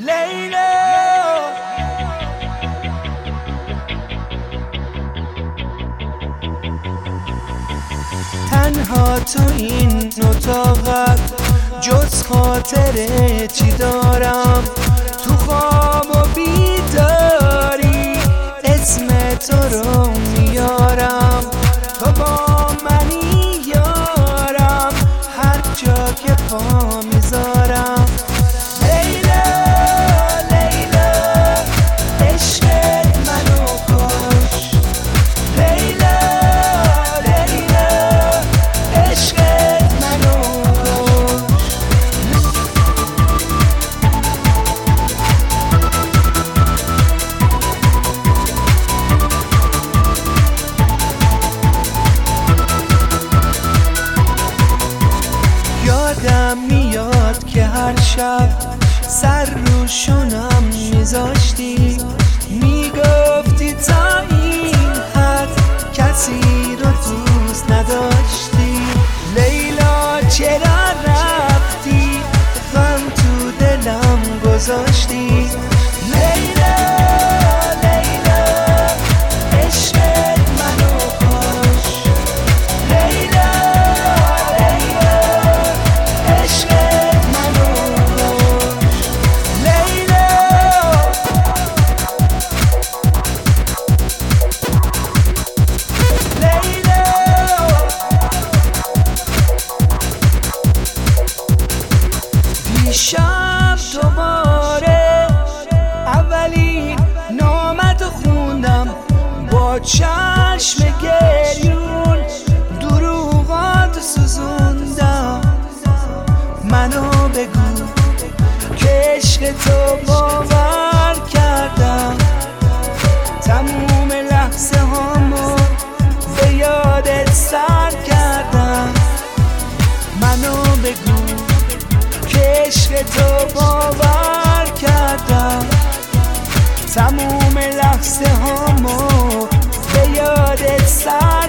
لیلا تنها تو این اتاقت جز خاطره چی دارم؟ تو خواب و بیداری اسم تو رو میارم، تو با منی یارم هر جا که پا میذارم. لیلا لیلا عشقت منو کش، لیلا لیلا عشقت منو کش. یادم میاد که هر شب سر رو شونم میذاشتی، میگفتی تا این حد کسی رو دوست نداشتی. لیلا چرا رفتی غم تو دلم گذاشتی؟ لیلا لیلا عشقت منو کش، لیلا لیلا عشقت منو کش. لیلا لیلا دیشب دوباره اولین نامتو خوندم با چشم گریون، دروغاتو سوزوندم. منو بگو که عشق تو باور کردم، تموم لحظه هامو به یادت سر کردم. منو بگو که عشق تو باور کردم، تموم لحظه هامو به یادت سر